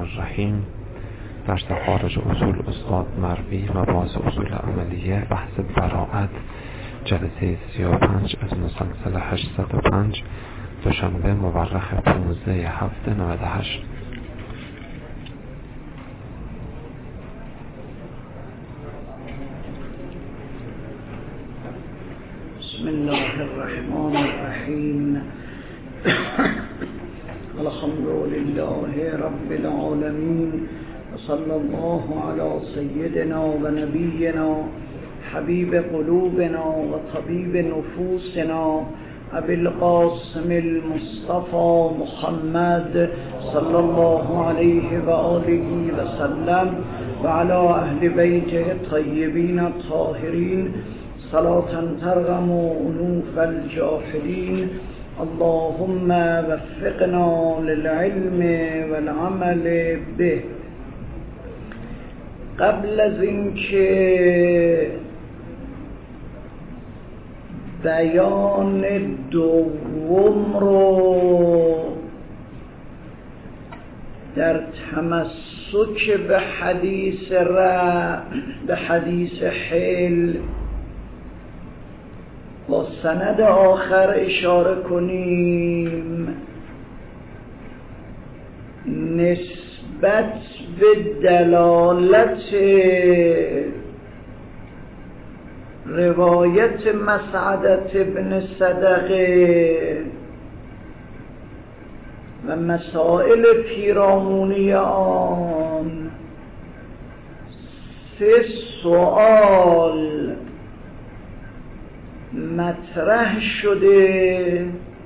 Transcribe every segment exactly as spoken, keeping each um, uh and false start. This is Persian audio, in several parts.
الرحیم. درس خارج اصول استاد مروی، مباحث اصول عملیه، بحث براءت، جلسه سی و پنج از مسلسل هشتصد و پنج، دوشنبه مورخ پانزده هفته نود و هشت. بسم الله الرحمن الرحیم. الحمد لله رب العالمین و صلی الله علی سیدنا و نبینا حبیب قلوبنا و طبیب نفوسنا ابی القاسم المصطفى محمد صلی الله علیه و آله و سلم و علی اهل بیته الطیبین الطاهرین صلاة ترغم انوف الجاهلین. اللهم وفقنا للعلم والعمل به. قبل از اینکه بیان دوم رو در تمسک به حدیث ر به حدیث حل با سند آخر اشاره کنیم، نسبت به دلالت روایت مسعدة ابن صدقه و مسائل پیرامونی آن سه سوال مطرح شده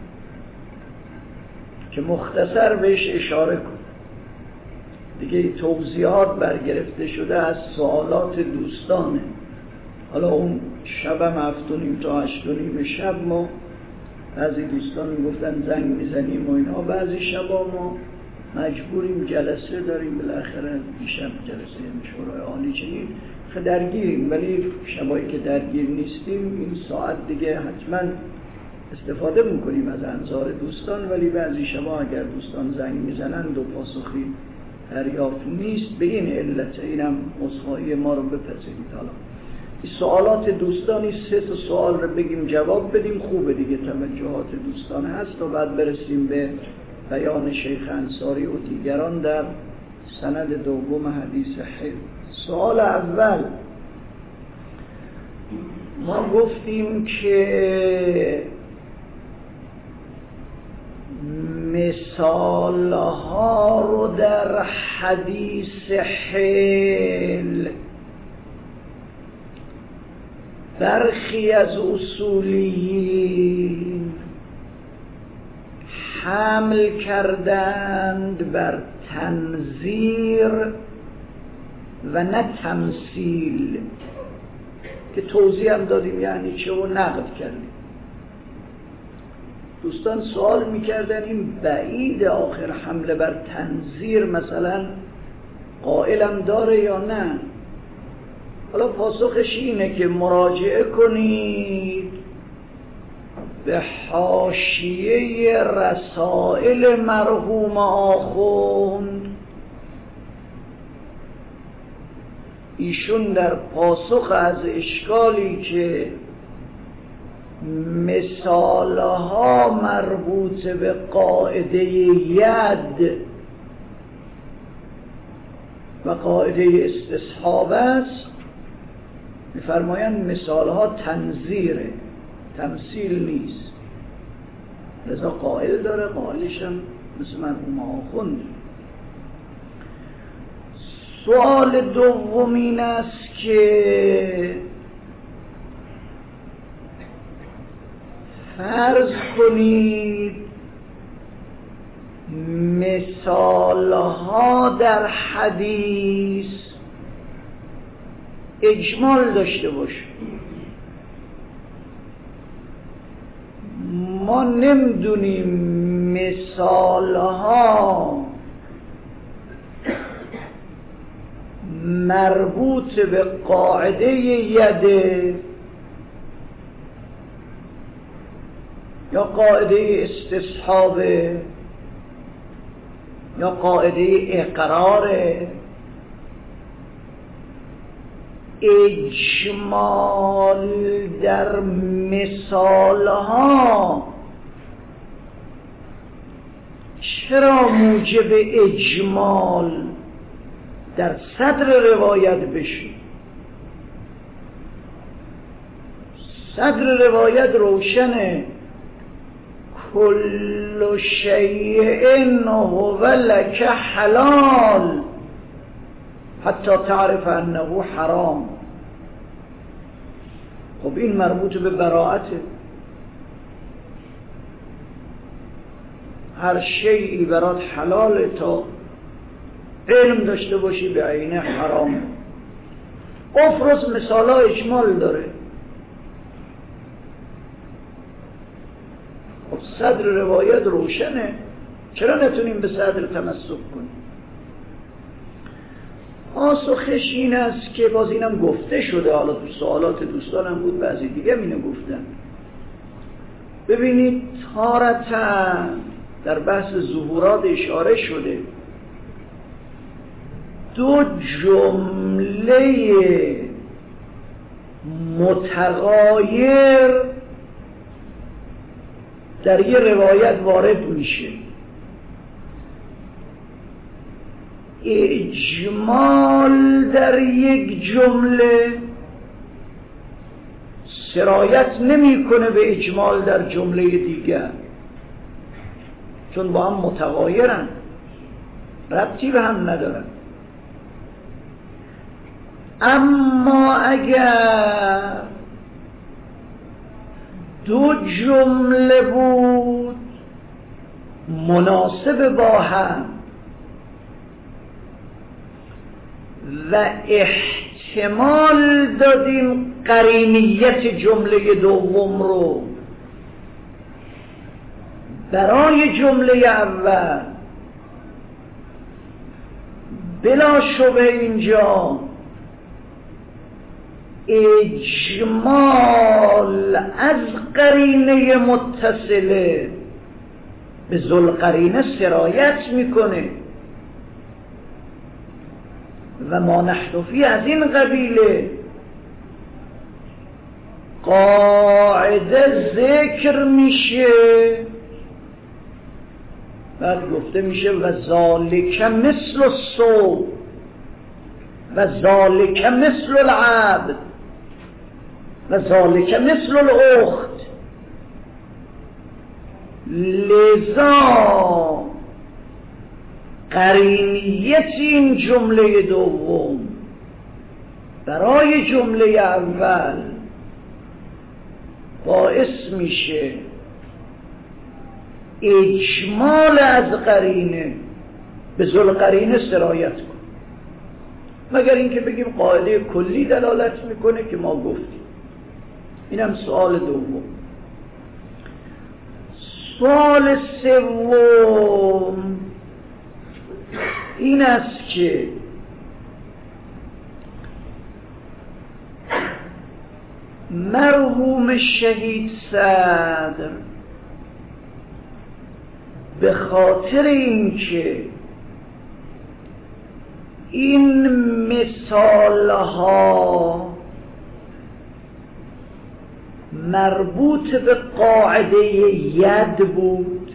که مختصر بهش اشاره کن. دیگه توضیحات برگرفته شده از سوالات دوستانه. حالا اون شبم هفت و نیم تا هشت و نیم شب ما بعضی دوستان میگفتن زنگ میزنیم و اینا، بعضی شبا ما مجبوریم جلسه داریم، بالاخره دیشب جلسه مشورای عالی چنین درگیریم، ولی شبایی که درگیر نیستیم این ساعت دیگه حتما استفاده میکنیم از انظار دوستان، ولی بعضی شبا اگر دوستان زنگ میزنن و پاسخی دریافت نیست، به این علت اینم عذرخواهی ما رو بپذیرید. حالا این سوالات دوستانی سه تا سوال رو بگیم جواب بدیم، خوبه دیگه، توجهات دوستان هست و بعد برسیم به بیان شیخ انصاری و دیگران در سند دوم حدیث حل. سوال اول ما گفتیم که مثال ها رو در حدیث حل برخی از اصولیین حمل کردند بر تنظیر و نه تمثیل، که توضیح هم دادیم یعنی چه و نقد کردیم. دوستان سوال میکردن این بعید آخر حمله بر تنظیر مثلا قائلم داره یا نه. حالا پاسخش اینه که مراجعه کنید به حاشیه رسائل مرحوم آخوند. ایشون در پاسخ از اشکالی که مثالها مربوط به قاعده ید و قاعده استصحاب است، می‌فرمایند مثالها تنظیره، تمثیل نیست. لذا قائل داره، قائلش هم مثل مرحوم آخوند. سوال دوم این است که فرض کنید مثالها در حدیث اجمال داشته باشه. ما نمیدونیم مثالها مربوط به قاعده یده یا قاعده استصحابه یا قاعده اقرار، اجمال در مثالها چرا موجب اجمال در صدر روایت بشه؟ صدر روایت روشنه، کل شیء هو لک حلال حتی تعرف انه حرام. خب این مربوط به براءته. هر شیئی برات حلاله تا علم داشته باشی به عینه حرام. افرز مثالا اجمال داره. خب صدر روایت روشنه، چرا نتونیم به صدر تمسک کنیم؟ پاسخش این است که باز اینم گفته شده، حالا تو سوالات دوستانم بود، بعضی دیگه اینو گفتن. ببینید تارتا در بحث ظهورات اشاره شده، دو جمله متغایر در یه روایت وارد میشه. اجمال در یک جمله سرایت نمیکنه به اجمال در جمله دیگر، چون با هم متغایرن، ربطی به هم ندارن. اما اگر دو جمله بود مناسب با هم و احتمال دادیم قرینیت جمله دوم رو برای جمله اول، بلا شبه اینجا اجمال از قرینه متصله به ذوالقرینه سرایت میکنه و ما نحنفی از این قبیله. قاعده ذکر میشه، بعد گفته میشه و ذالک مثل الصوم و ذالک مثل العبد و ذالک مثل الاخت. لذا قرینیت این جمله دوم برای جمله اول باعث میشه اجمال از قرینه به ذوالقرینه سرایت کن، مگر اینکه بگیم قاعده کلی دلالت میکنه که ما گفتیم. اینم سوال دوم. سوال سوم این است که مرحوم شهید صدر به خاطر اینکه این مثالها مربوط به قاعده ید بود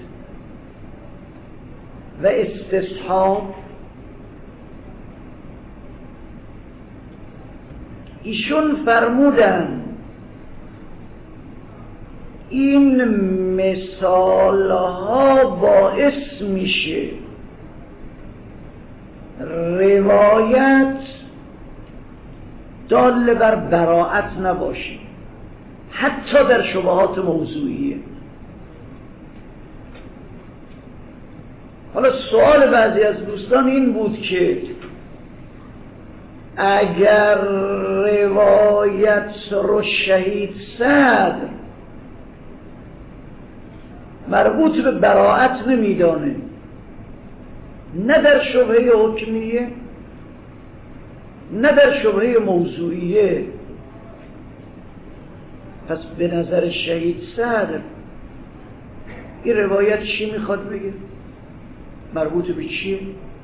و استصحاب، ایشون فرمودن این مثالها باعث میشه روایت دال بر براءت نباشه، حتی در شبهات موضوعیه. حالا سوال بعضی از دوستان این بود که اگر روایت رو شهید صدر مربوط به براءت نمیدانه، نه در شبهه حکمیه نه در شبهه موضوعیه، پس به نظر شهید صدر این روایت چی میخواد بگه؟ مربوط به چیه؟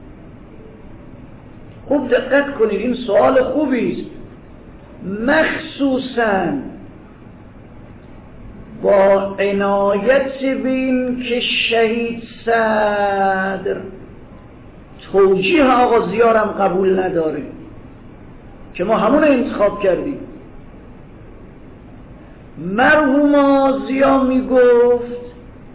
خوب دقت کنید، این سوال خوبی است، مخصوصاً با عنایت به این که شهید صدر توجیه آقا ضیاء هم قبول نداره که ما همون انتخاب کردیم. مرحوم ضیاء می گفت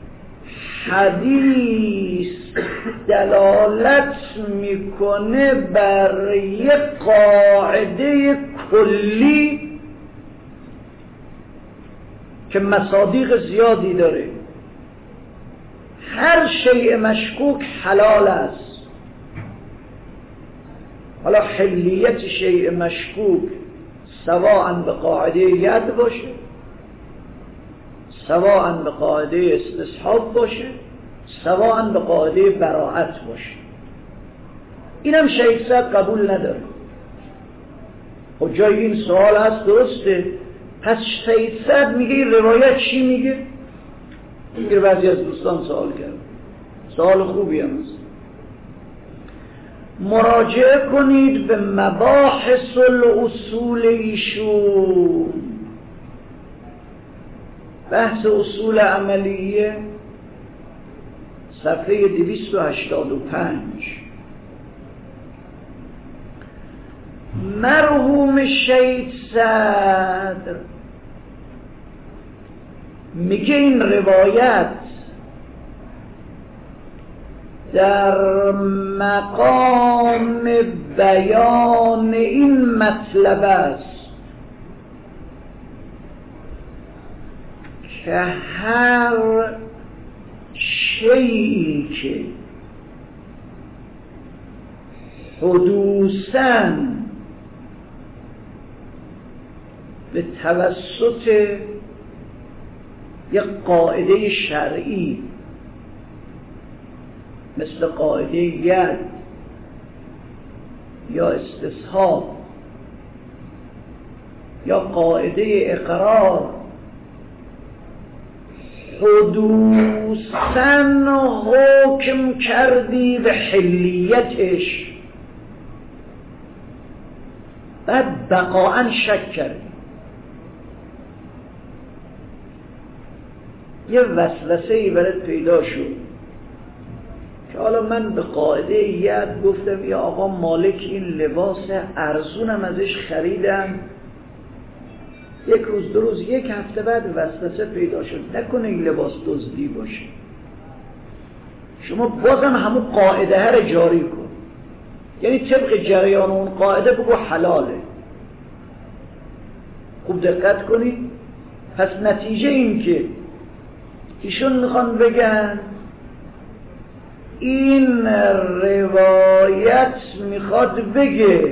حدیث دلالت میکنه بر یک قاعده کلی که مصادیق زیادی داره. هر شیء مشکوک حلال است. حالا حلیت شیء مشکوک سواء به قاعده ید باشه، سواء به قاعده استصحاب باشه، سواء به قاعده براءت باشه. اینم شیخ صدر قبول نداره. خب جای این سوال هست، درسته، پس شیخ صدر میگه این روایت چی میگه؟ میگه بعضی از دوستان سوال کرد، سوال خوبی هم هست. مراجعه کنید به مباحث الاصول ایشون، بحث اصول عملیه صفحه دویست و هشتاد و پنج. مرحوم شهید صدر میگه این روایت در مقام بیان این مطلب است که هر شیئی که حدوثاً به توسط یک قاعده شرعی مثل قاعده ید یا استصحاب یا قاعده اقرار حدوثاً حکم کردی به حلیتش، بعد بقاءً شک کردی، یه وسوسه‌ای برات پیدا شد که حالا من به قاعده ید گفتم یا آقا مالک این لباس ارزونم ازش خریدم، یک روز دو روز یک هفته بعد وسوسه پیدا شد نکنه این لباس دزدی باشه، شما بازم همون قاعده ها رو جاری کن، یعنی طبق جریان اون قاعده بگو حلاله. خوب دقت کنید. پس نتیجه این که ایشون میخوان بگن این روایت میخواد بگه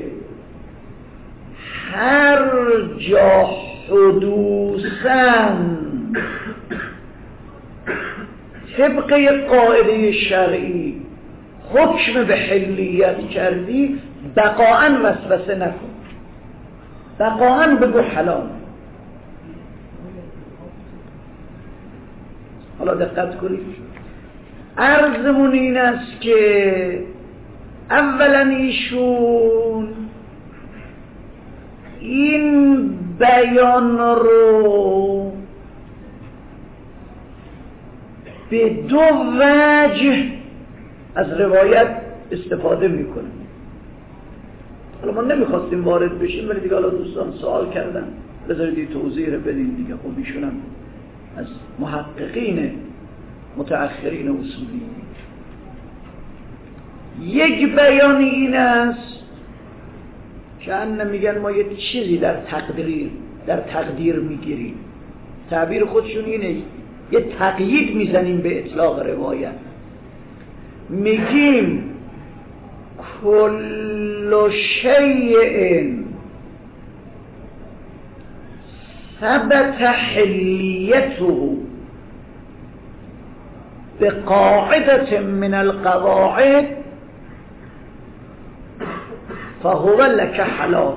هر جا حدوثاً طبق یک قاعده شرعی حکم به حلیت کردی، بقاءً وسوسه نکن، بقاءً بگو حلال. حالا دقت کنید، عرضمون این است که اولا ایشون این بیان رو به دو وجه از روایت استفاده میکنه. حالا ما نمیخواستیم وارد بشیم ولی دیگه حالا دوستان سوال کردن بذارید توضیح رو بدین دیگه. خب ایشون هم از محققین متأخرین اصولی. یک بیان این است که ان میگن ما یه چیزی در تقدیر در تقدیر میگیریم، تعبیر خودشون اینه، یه تقیید میزنیم به اطلاق روایت، میگیم کل شیء ثبت حلیته بقاعدة من القواعد فهو لك حلال.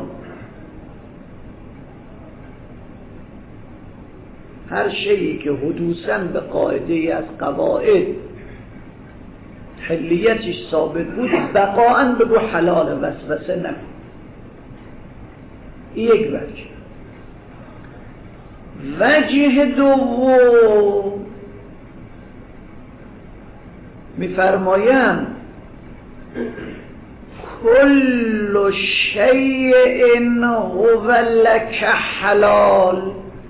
هر شیئی که حدوثاً به قاعده از قواعد حلیتش ثابت بود بقاءً بگو حلاله، وسوسه نکن. یک وجه. وجه دوم میفرمایم کل شیء هو لک حلال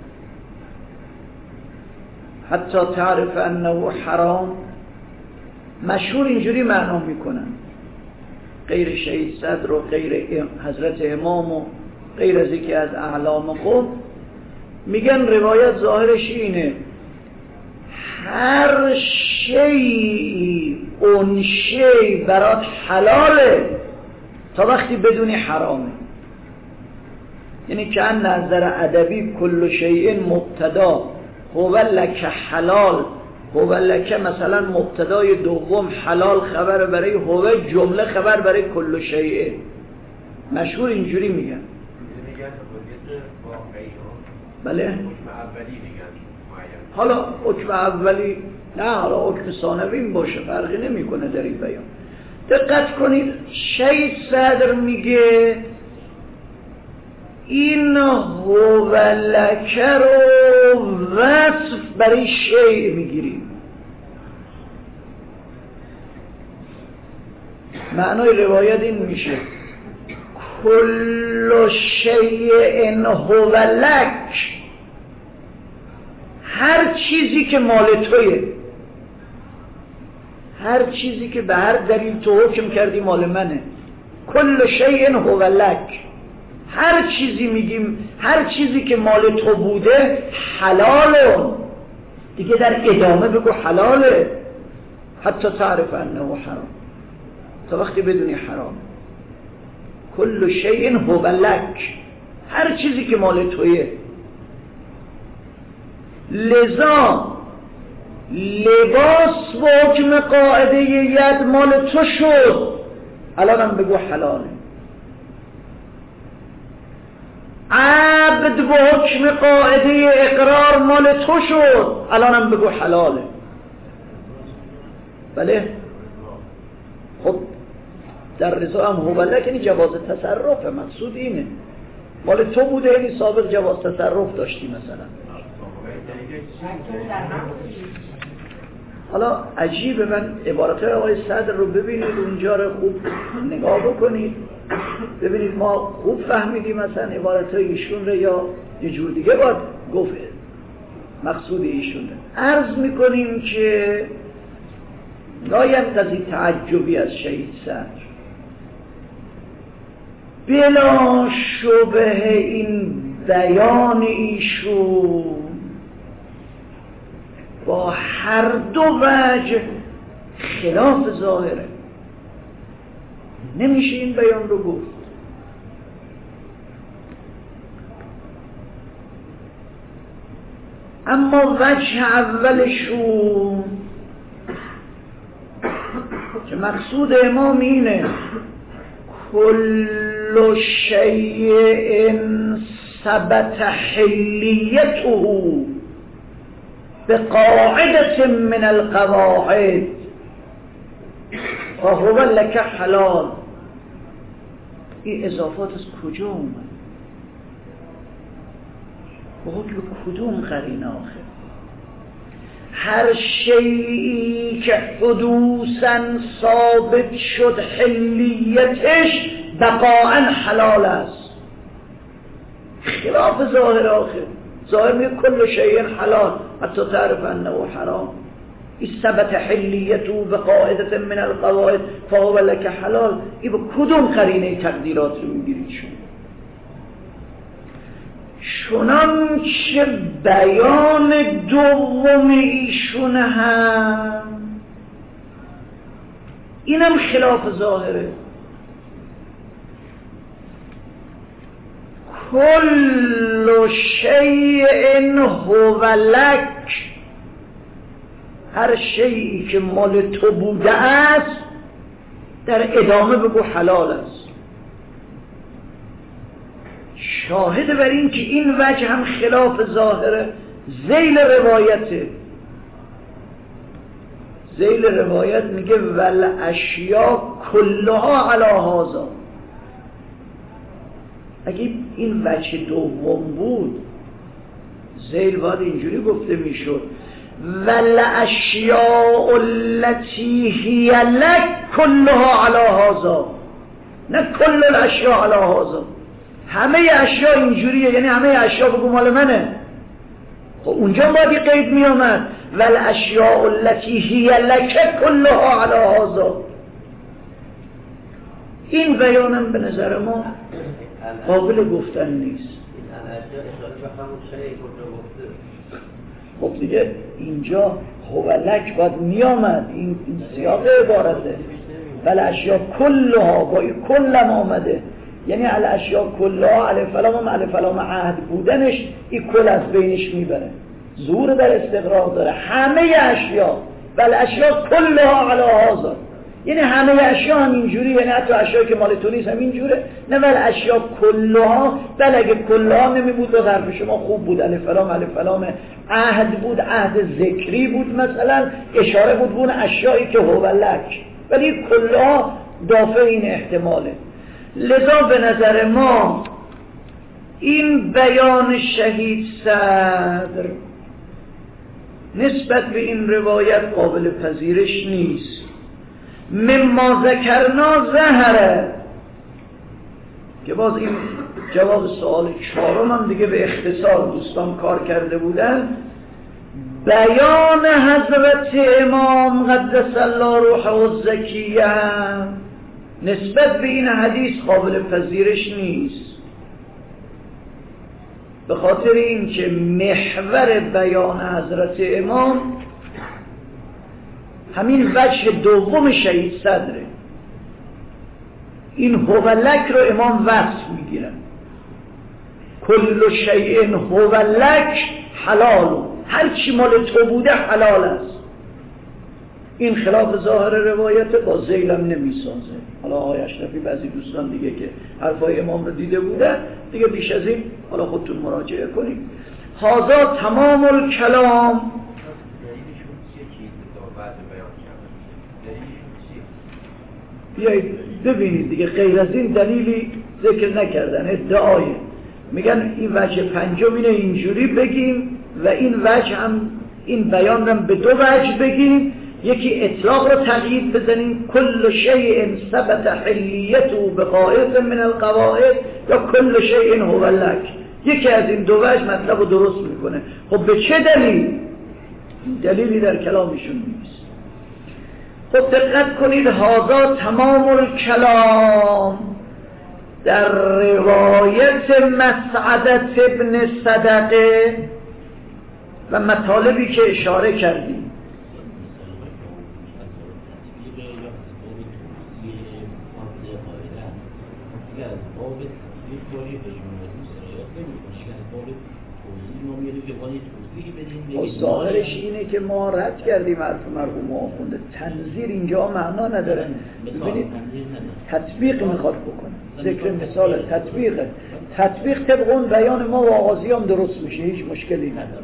حتی تعرف انه حرام. مشهور اینجوری معنا میکنن، غیر شهید صدر و غیر حضرت امام و غیر از یکی از اعلام قوم میگن روایت ظاهرش اینه هر شیء اون شیء برات حلاله تا وقتی بدونی حرامه. یعنی که ان نظر ادبی کل شیء مبتدا هو لک حلال، هو لک مثلا مبتدای دوم حلال خبر برای هو، جمله خبر برای کل شیء. مشهور اینجوری میگن. بله حالا حکم اولی نه، حالا حکم ثانوی باشه فرقی نمیکنه در این بیان. دقت کنید شهید صدر میگه این هو لک رو وصف برای شیء میگیریم. معنای روایت این میشه کل شیء هو لک، هر چیزی که مال تویه، هر چیزی که به هر دلیل تو حکم کردی مال منه. کل شیء هو لک، هر چیزی میگیم هر چیزی که مال تو بوده حلاله. دیگه در ادامه بگو حلاله حتی تعرف انه حرام، تا وقتی بدونی حرام. کل شیء هو لک، هر چیزی که مال تویه. لذا لباس با حکم قاعده ید مال تو شد، الانم بگو حلاله. عبد با حکم قاعده اقرار مال تو شد، الانم بگو حلاله. بله خب در رضا هم هو لک یعنی جواز تصرف، مقصود اینه مال تو بوده یعنی سابق جواز تصرف داشتی مثلا. حالا عجیبه، من عبارت آقای صدر رو ببینید اونجا رو خوب نگاه بکنید ببینید ما خوب فهمیدیم مثلا عبارت ایشون رو یا یه جور دیگه باید گفت مقصود ایشون رو. عرض میکنیم که لاینقضی تعجبی از شهید صدر، بلا شبه این بیان ایشون با هر دو وجه خلاف ظاهره، نمیشه این بیان رو گفت. اما وجه اولشون که مقصود امام اینه کل شیء ثبت حلیته بقاعدة من القواعد فهو لك حلال. این اضافات از کجا اومد؟ به حکم کدوم قرینه آخر؟ هر شیئی که حدوثاً ثابت شد حلیتش بقاءً حلال است، خلاف ظاهر آخر. ظاهر میگه کل شیء حلال حتی تعرف انه حرام. این ثبت حلیته بقاعده من القواعد فهو لك حلال، این به کدوم قرینه تقدیرات رو میگیرید شما؟ چنانچه بیان دوم ایشون هم اینم خلاف ظاهره. کل شیء هو لک، هر شیئی که مال تو بوده است در ادامه بگو حلال است. شاهد بر این که این وجه هم خلاف ظاهره ذیل روایته. ذیل روایت میگه ول اشیا کلها علی هذا. اگه این وجه دوم بود ذیل باید اینجوری گفته میشد ول اشیاء التي هی لک کلها علی هذا، نه کل الاشیاء علی هذا. همه اشیاء اینجوریه، یعنی همه اشیاء بگو مال منه. خب اونجا باید قید می آمد ول اشیاء التي هی لک کلها علی هذا. این بیانم به نظر ما قابل گفتن نیست. خب دیگه اینجا هولک باید می آمد، این, این سیاق عبارته. ول اشیاء کلها با این کلم آمده، یعنی الاشیاء کلها الف لام الف لام عهد بودنش این کل از بینش میبره، ظهور در استقراق داره. همه اشیاء ول اشیاء کلها علی هذا، یعنی همه اشیاء هم اینجوری، یعنی حتی اشیاء که مال تو نیست هم اینجوره. نه ول اشیاء کلها، بل اگه کلها نمی بود به ظرف شما خوب بود، الف لام الف لام عهد بود، عهد ذکری بود مثلا، اشاره بود بون اشیایی که هو لک، ولی کلها دافع این احتماله. لذا به نظر ما این بیان شهید صدر نسبت به این روایت قابل پذیرش نیست. مما ذکرنا ظهره، که باز این جواب سوال چهارم هم دیگه به اختصار دوستان کار کرده بودن. بیان حضرت امام قدس الله روحه الزکیه نسبت به این حدیث قابل پذیرش نیست، به خاطر این که محور بیان حضرت امام همین وجه دوم شهید صدره. این هولک رو امام وصف میگیرن، کل شیء هولک حلال، هر چی مال تو بوده حلال است. این خلاف ظاهر روایت، با ذیلم نمیسازه. حالا آقای اشرفی بعضی دوستان دیگه که حرفای امام رو دیده بودن دیگه بیش از این حالا خودتون مراجعه کنید. هذا تمام الکلام. بیایید ببینید دیگه، غیر از این دلیلی ذکر نکردن، ادعای میگن این وجه پنجم اینه اینجوری بگیم و این وجه هم این بیان رو به دو وجه بگیم، یکی اطلاق رو تقیید بزنیم کل شیء ثبت حلیته بقاعد من القواعد، یا کل شیء هو لک. یکی از این دو وجه مطلب رو درست میکنه. خب به چه دلیل؟ دلیلی در کلامشون نیست. خب دقت کنید، هذا تمام الکلام در روایت مسعدت ابن صدقه و مطالبی که اشاره کردیم. ظاهرش اینه که ما رد کردیم حرف مرحوم آخونده. تنظیر اینجا معنا نداره. ببینید تطبیق میخواد بکنه، ذکر مثال تطبیقه. تطبیق طبق اون بیان ما و آغازی هم درست میشه، هیچ مشکلی نداره.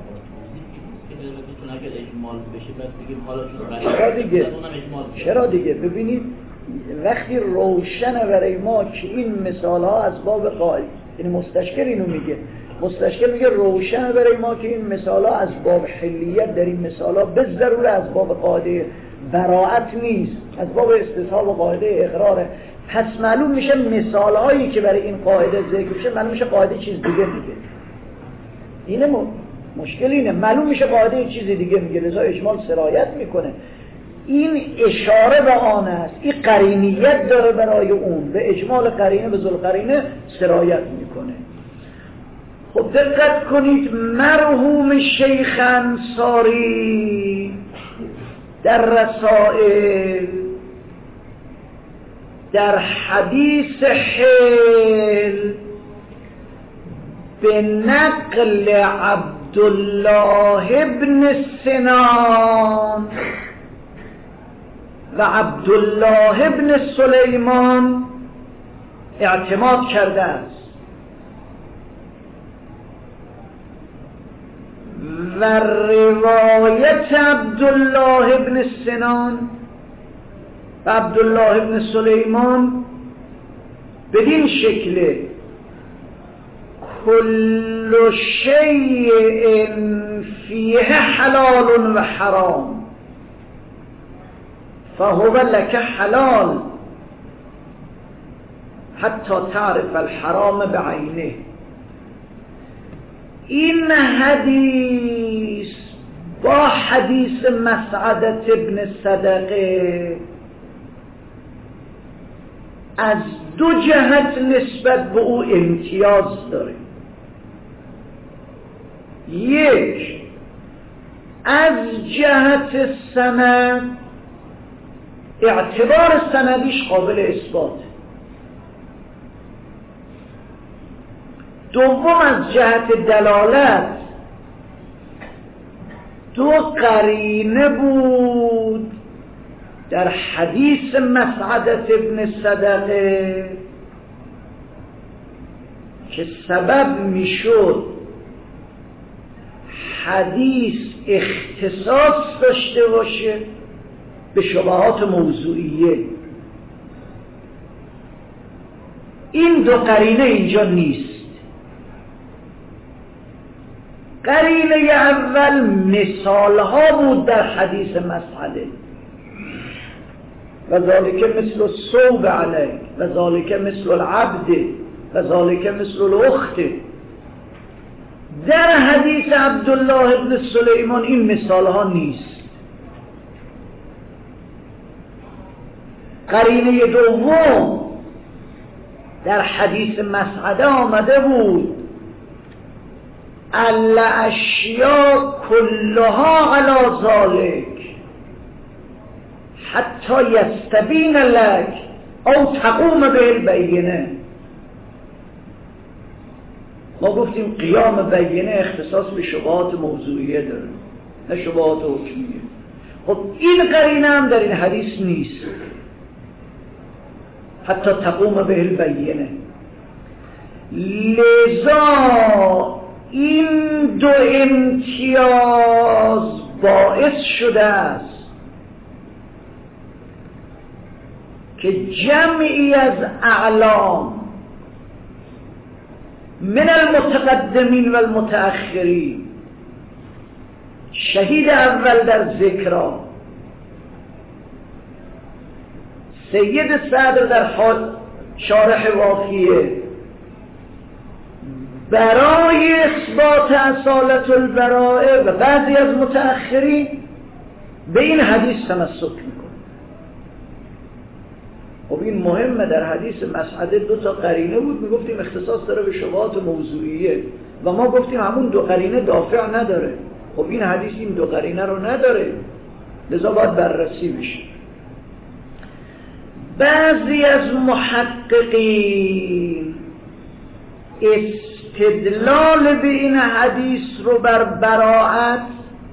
چرا دیگه؟ چرا دیگه؟ ببینید وقتی روشنه برای ما که این مثال ها از باب قائل، یعنی مستشکل اینو میگه، مستشکل میگه روشن برای ما که این مثال ها از باب حلیت در این مثال ها به ضرور از باب قاعده براعت نیست، از باب استصحاب و قاعده اقراره. پس معلوم میشه مثال هایی که برای این قاعده ذکر میشه معلوم میشه قاعده چیز دیگه میگه. اینه م... مشکل اینه، معلوم میشه قاعده چیز دیگه میگه، لذا اجمال سرایت میکنه. این اشاره به آن است، این قرینیت داره برای اون، به اجمال قرینه به ذوالقرینه سرایت میکنه. خب دقت کنید، مرحوم شیخ انصاری در رسائل در حدیث حل به نقل عبدالله ابن سنان و عبدالله ابن سلیمان اعتماد کرده است و روایت عبدالله ابن سنان و عبدالله ابن سلیمان بدین شکل کل شیء فیه حلال و حرام فهو لک حلال حتی تعرف الحرام بعینه. این حدیث با حدیث مسعدة ابن صدقه از دو جهت نسبت به او امتیاز داره. یک، از جهت سند اعتبار سندیش قابل اثبات. دوم، از جهت دلالت دو قرینه بود در حدیث مسعدة ابن صدقه که سبب میشد حدیث اختصاص داشته باشه به شبهات موضوعیه. این دو قرینه اینجا نیست. قرینه اول مثال ها بود در حدیث مسعده، و ذالک مثل الصوب علیک و ذالک مثل العبد و ذالک مثل الاخت. در حدیث عبدالله ابن سلیمان این مثال ها نیست. قرینه دوم در حدیث مسعده آمده بود الاشیاء کلها علی ذالک حتی یستبین لک او تقوم به البینه. ما گفتیم قیام بینه اختصاص به شبهات موضوعیه داره، نه شبهات حکمیه. خب این قرینه هم در این حدیث نیست، حتی تقوم به البینه. لذا این دو امتیاز باعث شده است که جمعی از اعلام من المتقدمین و المتأخرین، شهید اول در ذکرها سید صدر در حال شارح وافیه، برای اثبات اصالت البراءه و بعضی از متأخرین به این حدیث تمسک میکنه. خب این مهمه. در حدیث مسعده دو تا قرینه بود، میگفتیم اختصاص داره به شبهات موضوعیه و ما گفتیم همون دو قرینه دافع نداره. خب این حدیث این دو قرینه رو نداره، لذا باید بررسی بشه. بعضی از محققین استدلال به این حدیث رو بر براءت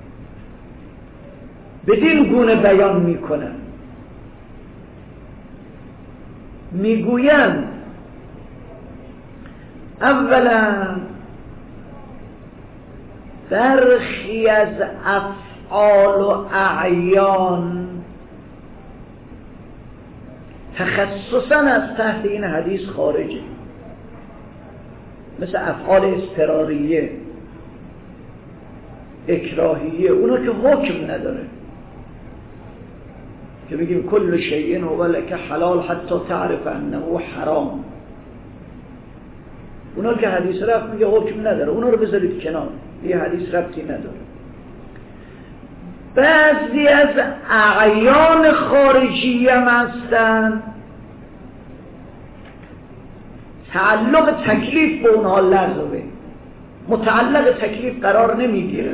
بدین گونه بیان میکنن. میگویند اولا برخی از افعال و اعیان تخصصاً از تحت این حدیث خارجه، مثل افعال اضطراریه، اکراهیه، اونا که حکم نداره، که بگیم کل شیء هو لک حلال حتی تعرف انه حرام. اونا که حدیث رفت میگه حکم نداره، اونا رو بذارید کنار، یه حدیث ربطی نداره. بعضی از اعیان خارجی هم هستن تعلق تکلیف به اونها لغوه، متعلق تکلیف قرار نمیگیرن.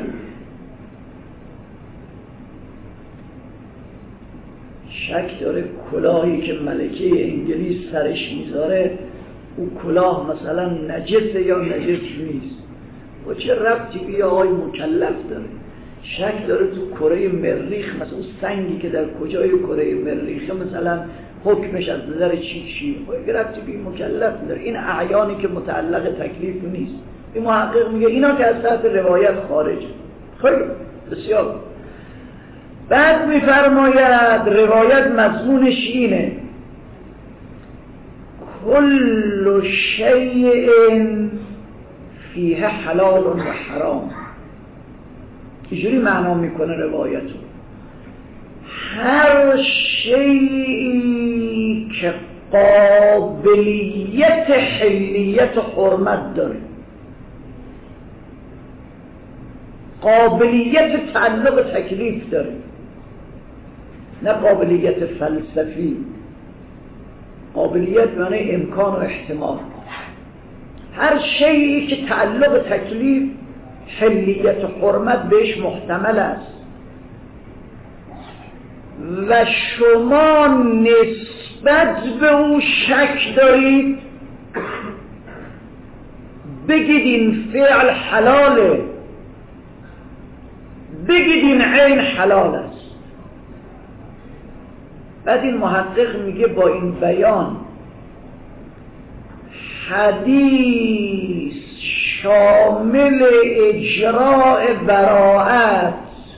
شک داره کلاهی که ملکه انگلیس سرش میذاره او کلاه مثلا نجسه یا نجس نیست و چه ربطی به آقای مکلف داره. شک داره تو کره مریخ مثلا اون سنگی که در کجای کره مریخ مثلا حکمش از نظر چی چی و ربطی به مکلف داره. این اعیانی که متعلق تکلیف نیست. این محقق میگه اینا که از تحت روایت خارجه. خیلی بسیار. بعد میفرماید روایت مضمونش اینه کل شیء فیه حلال و حرام. اینجوری معنا میکنه روایتو، هر شیئی که قابلیت حلیت و حرمت داره، قابلیت تعلق تکلیف داره، نه قابلیت فلسفی، قابلیت معنی امکان و احتمال. هر شیئی که تعلق تکلیف، حلیت و حرمت بهش محتمل است و شما نسبت به او شک دارید، بگید این فعل حلاله، بگید این عین حلال است. بعد این محقق میگه با این بیان حدیث شامل اجراء براءت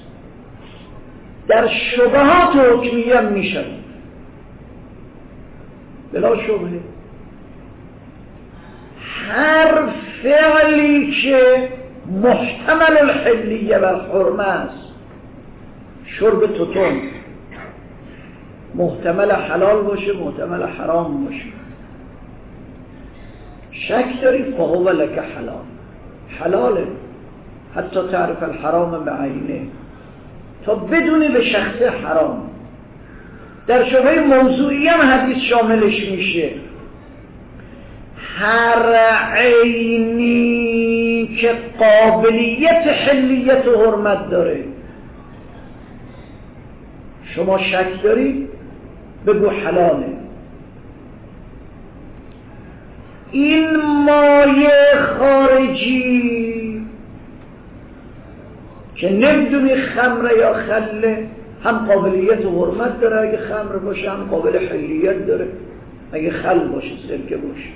در شبهات حکمیه میشه بلا شبهه. هر فعلی که محتمل الحلیه و حرمه است، شرب توتون محتمل حلال باشه، محتمل حرام باشه، شک داری فهو لک حلال، حلاله حتی تعرف الحرام بعینه، تا بدونی به شخص حرام. در شبهه موضوعی هم حدیث شاملش میشه. هر عینی که قابلیت حلیت و حرمت داره، شما شک داری بگو حلاله. این مایه خارجی که نمیدونی خمره یا خله، هم قابلیت و حرمت داره، اگه خمر باشه هم قابل حلیت داره، اگه خل باشه سرکه باشه.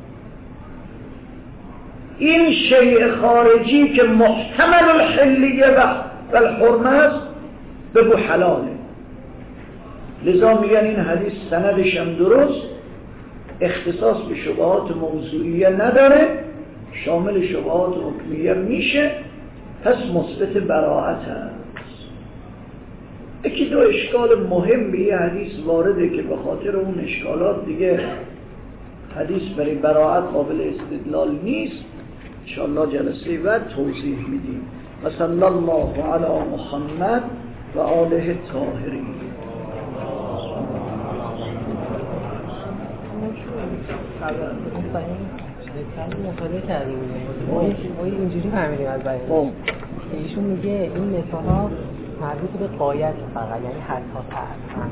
این شیء خارجی که محتمل الحلیه و الحرمه است بگو حلاله. لذا میگن این حدیث سندش هم درست، اختصاص به شبهات موضوعیه نداره، شامل شبهات حکمیه میشه، پس مثبت براءت هست. یکی دو اشکال مهم به یه حدیث وارده که به خاطر اون اشکالات دیگه حدیث برای براءت قابل استدلال نیست، انشاءالله جلسه بعد توضیح میدیم. صلی الله علی محمد و آله الطاهرین. مطالعه کردیم ما اینجوری فهمیدیم از بیان ایشون میگه این مثال ها مربوط به قایت فقط، یعنی حتی